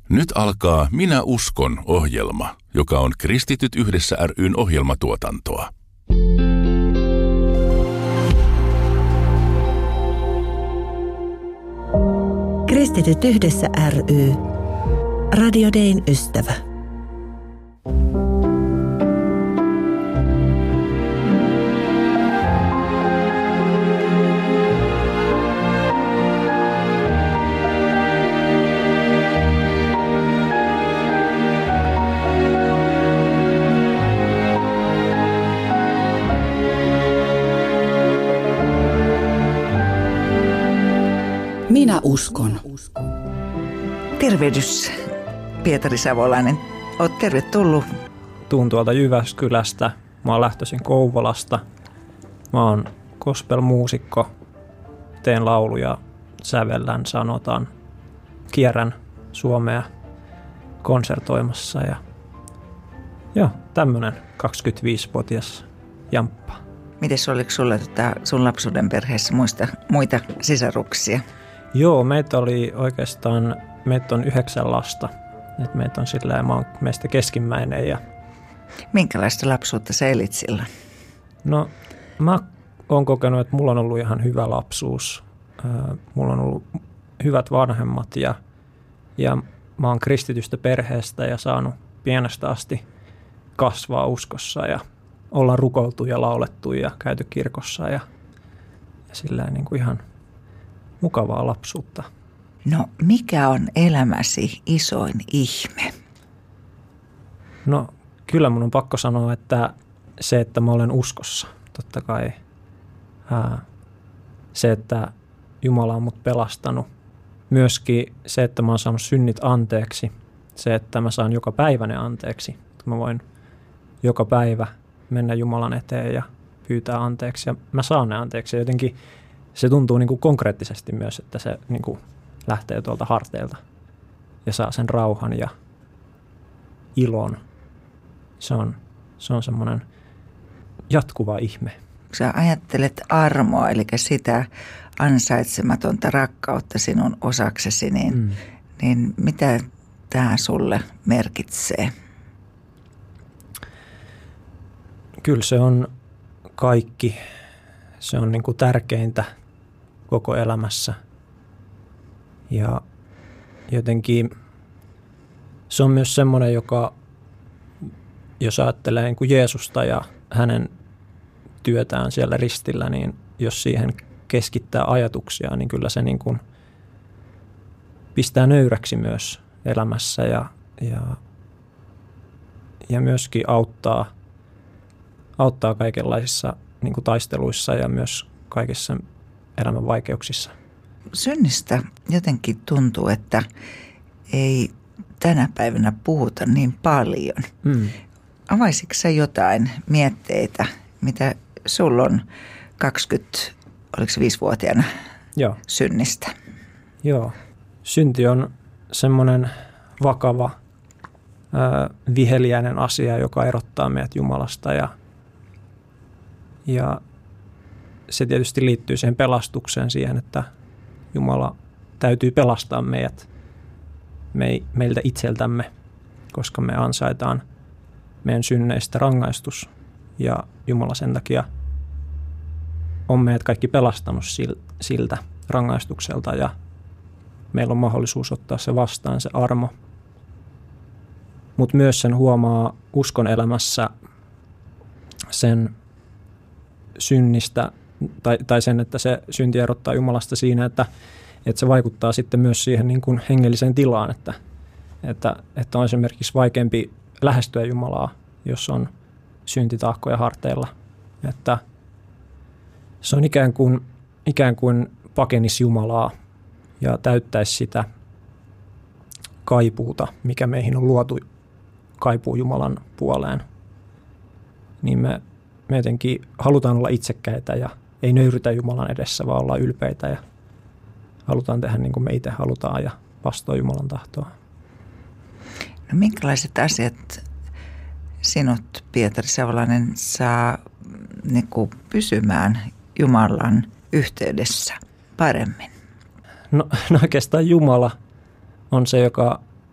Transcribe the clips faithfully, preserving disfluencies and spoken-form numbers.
Nyt alkaa Minä uskon -ohjelma, joka on Kristityt yhdessä ry:n ohjelmatuotantoa. Kristityt yhdessä ry. Radio Dayn ystävä. Minä uskon. Tervehdys, Pietari Savolainen. Oot tervetullut. Tuun tuolta Jyväskylästä. Mä oon lähtöisin Kouvolasta. Mä oon gospel-muusikko. Teen lauluja, sävellän, sanotaan. Kierrän Suomea konsertoimassa. Ja, ja tämmönen kaksikymmentäviisivuotias jamppa. Mites oliko sulla tota, sun lapsuuden perheessä muista, muita sisaruksia? Joo, meitä oli oikeastaan, meitä on yhdeksän lasta. Et meitä on sillä ja mä oon meistä keskimmäinen. Ja... Minkälaista lapsuutta sä elit silloin? No, mä oon kokenut, että mulla on ollut ihan hyvä lapsuus. Mulla on ollut hyvät vanhemmat ja, ja mä oon kristitystä perheestä ja saanut pienestä asti kasvaa uskossa ja olla rukoiltu ja laulettu ja käyty kirkossa ja, ja sillä niin kuin ihan mukavaa lapsuutta. No, mikä on elämäsi isoin ihme? No, kyllä mun on pakko sanoa, että se, että mä olen uskossa, totta kai ää, se, että Jumala on mut pelastanut. Myöskin se, että mä oon saanut synnit anteeksi, se, että mä saan joka päivä ne anteeksi. Mä voin joka päivä mennä Jumalan eteen ja pyytää anteeksi ja mä saan ne anteeksi. Ja jotenkin se tuntuu niin kuin konkreettisesti myös, että se niin kuin lähtee tuolta harteilta ja saa sen rauhan ja ilon. Se on, se on semmoinen jatkuva ihme. Kun sä ajattelet armoa, eli sitä ansaitsematonta rakkautta sinun osaksesi, niin, mm. niin mitä tämä sulle merkitsee? Kyllä se on kaikki. Se on niin kuin tärkeintä koko elämässä. Ja jotenkin se on myös semmoinen, joka, jos ajattelee niin kuin Jeesusta ja hänen työtään siellä ristillä, niin jos siihen keskittää ajatuksia, niin kyllä se niin kuin pistää nöyräksi myös elämässä ja, ja, ja myöskin auttaa, auttaa kaikenlaisissa niin kuin taisteluissa ja myös kaikissa elämän vaikeuksissa. Synnistä jotenkin tuntuu, että ei tänä päivänä puhuta niin paljon. Mm. Avaisitko sä jotain mietteitä, mitä sulla on kaksikymmentäviisivuotiaana Joo. synnistä? Joo. Synti on semmoinen vakava, ää, viheliäinen asia, joka erottaa meidät Jumalasta ja Ja se tietysti liittyy siihen pelastukseen, siihen, että Jumala täytyy pelastaa meidät me, meiltä itseltämme, koska me ansaitaan meidän synneistä rangaistus. Ja Jumala sen takia on meidät kaikki pelastanut siltä rangaistukselta ja meillä on mahdollisuus ottaa se vastaan, se armo. Mutta myös sen huomaa uskon elämässä sen synnistä, tai, tai sen, että se synti erottaa Jumalasta siinä, että, että se vaikuttaa sitten myös siihen niin kuin hengelliseen tilaan, että, että, että on esimerkiksi vaikeampi lähestyä Jumalaa, jos on syntitaakkoja harteilla. Että se on ikään kuin, ikään kuin pakenisi Jumalaa ja täyttäisi sitä kaipuuta, mikä meihin on luotu kaipuu Jumalan puoleen. Niin me Me jotenkin halutaan olla itsekkäitä ja ei nöyrytä Jumalan edessä, vaan olla ylpeitä ja halutaan tehdä niin kuin me itse halutaan ja vastoin Jumalan tahtoa. No minkälaiset asiat sinut, Pietari Savolainen, saa niin kuin pysymään Jumalan yhteydessä paremmin? No, no oikeastaan Jumala on se, joka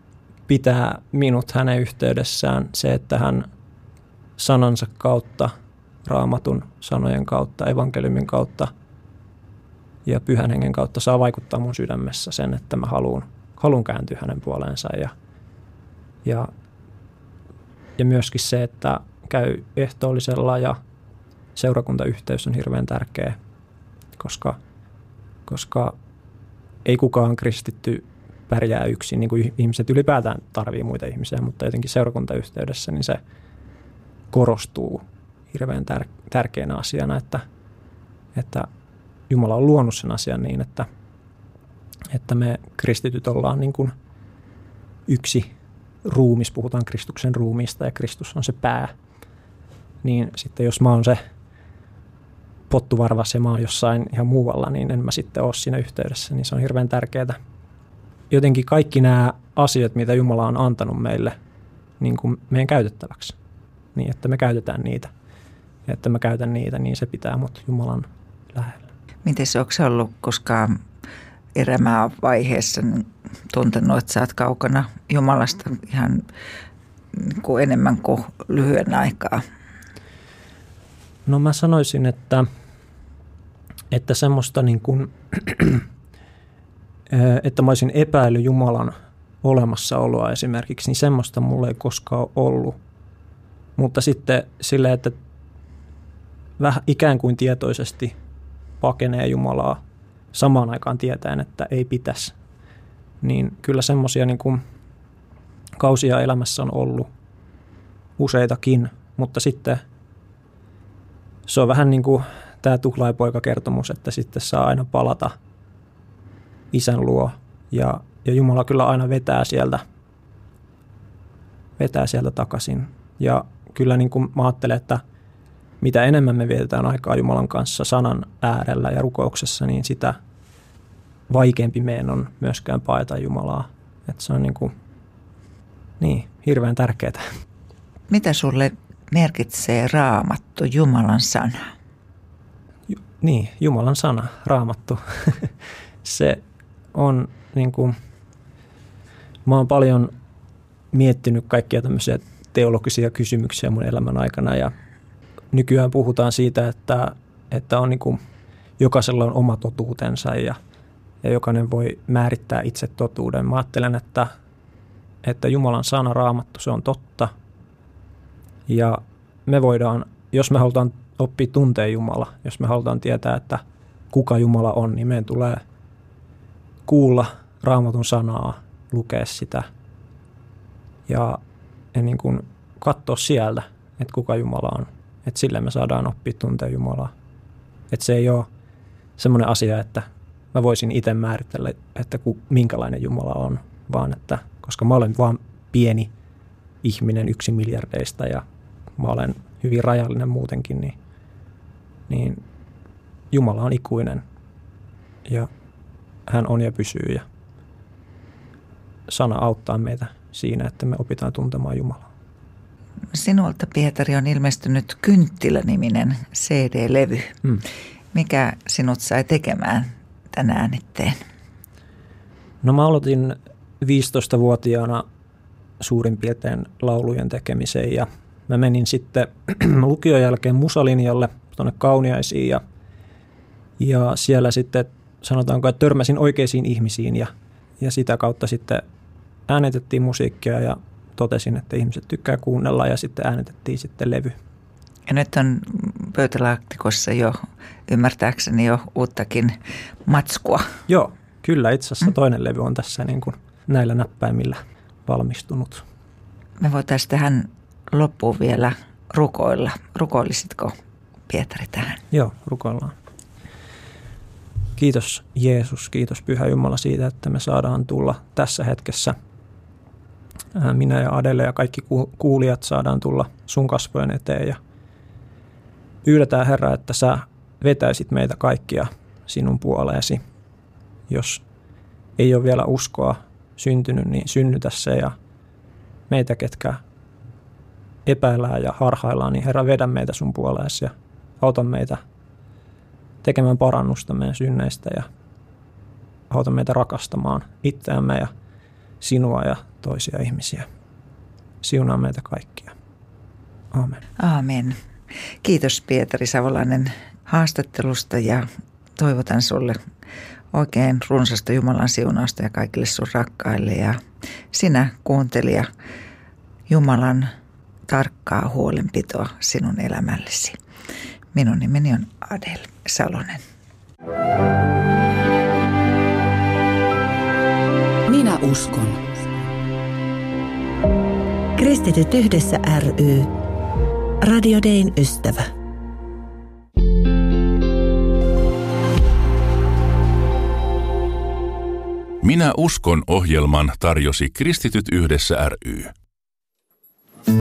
pitää minut hänen yhteydessään, se, että hän sanansa kautta, Raamatun sanojen kautta, evankeliumin kautta ja Pyhän Hengen kautta saa vaikuttaa mun sydämessä sen, että mä haluan, haluan kääntyä hänen puoleensa. Ja, ja, ja myöskin se, että käy ehtoollisella ja seurakuntayhteys on hirveän tärkeä, koska, koska ei kukaan kristitty pärjää yksin, niin kuin ihmiset ylipäätään tarvii muita ihmisiä, mutta jotenkin seurakuntayhteydessä niin se korostuu hirveän tär- tärkeänä asiana, että, että Jumala on luonut sen asian niin, että, että me kristityt ollaan niin kuin yksi ruumis, puhutaan Kristuksen ruumiista ja Kristus on se pää, niin sitten jos mä oon se pottuvarvas ja mä oon jossain ihan muualla, niin en mä sitten ole siinä yhteydessä, niin se on hirveän tärkeää. Jotenkin kaikki nämä asiat, mitä Jumala on antanut meille niin kuin meidän käytettäväksi, niin että me käytetään niitä. Ja että mä käytän niitä, niin se pitää mut Jumalan lähellä. Miten se, onko se ollut koskaan elämää vaiheessa niin tuntenut, että sä oot kaukana Jumalasta ihan niin kuin enemmän kuin lyhyen aikaa? No mä sanoisin, että, että semmoista niin kuin, että mä olisin epäillyt Jumalan olemassaoloa esimerkiksi, niin semmoista mulla ei koskaan ollut. Mutta sitten silleen, että vähän ikään kuin tietoisesti pakenee Jumalaa samaan aikaan tietäen, että ei pitäisi. Niin kyllä semmoisia niin kuin kausia elämässä on ollut useitakin, mutta sitten se on vähän niin kuin tämä tuhlaipoika-kertomus, että sitten saa aina palata isän luo ja, ja Jumala kyllä aina vetää sieltä, vetää sieltä takaisin. Ja kyllä niin kuin mä ajattelen, että mitä enemmän me vietetään aikaa Jumalan kanssa sanan äärellä ja rukouksessa, niin sitä vaikeampi meidän on myöskään paeta Jumalaa. Että se on niin kuin, niin, hirveän tärkeää. Mitä sulle merkitsee Raamattu, Jumalan sana? Ju, niin, Jumalan sana, Raamattu. Se on niin kuin, mä oon paljon miettinyt kaikkia tämmöisiä teologisia kysymyksiä mun elämän aikana ja nykyään puhutaan siitä, että, että on niin kuin, jokaisella on oma totuutensa ja, ja jokainen voi määrittää itse totuuden. Mä ajattelen, että, että Jumalan sana, Raamattu, se on totta. Ja me voidaan, jos me halutaan oppia tuntea Jumala, jos me halutaan tietää, että kuka Jumala on, niin meidän tulee kuulla Raamatun sanaa, lukea sitä ja, ja niin kuin katsoa sieltä, että kuka Jumala on. Että sillä me saadaan oppia tuntea Jumalaa. Että se ei ole semmoinen asia, että mä voisin itse määritellä, että ku, minkälainen Jumala on, vaan että koska mä olen vaan pieni ihminen yksi miljardeista ja mä olen hyvin rajallinen muutenkin, niin, niin Jumala on ikuinen ja hän on ja pysyy ja sana auttaa meitä siinä, että me opitaan tuntemaan Jumalaa. Sinulta, Pietari, on ilmestynyt Kynttilä-niminen C D-levy. Hmm. Mikä sinut sai tekemään tän äänitteen? No mä aloitin viisitoistavuotiaana suurin piirtein laulujen tekemiseen ja mä menin sitten lukion jälkeen musalinjalle tuonne Kauniaisiin ja, ja siellä sitten sanotaanko, että törmäsin oikeisiin ihmisiin ja, ja sitä kautta sitten äänitettiin musiikkia ja totesin, että ihmiset tykkää kuunnella ja sitten äänitettiin sitten levy. Ja nyt on pöytälaaktikossa jo, ymmärtääkseni jo uuttakin matskua. Joo, kyllä itse asiassa toinen levy on tässä niin kuin näillä näppäimillä valmistunut. Me voitaisiin tähän loppuun vielä rukoilla. Rukoilisitko, Pietari, tähän? Joo, rukoillaan. Kiitos Jeesus, kiitos Pyhä Jumala siitä, että me saadaan tulla tässä hetkessä. Minä ja Adele ja kaikki kuulijat saadaan tulla sun kasvojen eteen ja pyydetään, Herra, että sä vetäisit meitä kaikkia sinun puoleesi. Jos ei ole vielä uskoa syntynyt, niin synnytä se ja meitä, ketkä epäillään ja harhaillaan, niin Herra, vedä meitä sun puoleesi ja auta meitä tekemään parannusta meidän synneistä ja auta meitä rakastamaan itseämme ja sinua ja toisia ihmisiä. Siunaa meitä kaikkia. Aamen. Aamen. Kiitos Pietari Savolainen haastattelusta ja toivotan sulle oikein runsasta Jumalan siunausta ja kaikille sun rakkaille. Ja sinä kuuntelija, Jumalan tarkkaa huolenpitoa sinun elämällesi. Minun nimeni on Adel Salonen. Minä uskon. Kristityt yhdessä ry. Radio Dayn ystävä. Minä uskon -ohjelman tarjosi Kristityt yhdessä ry.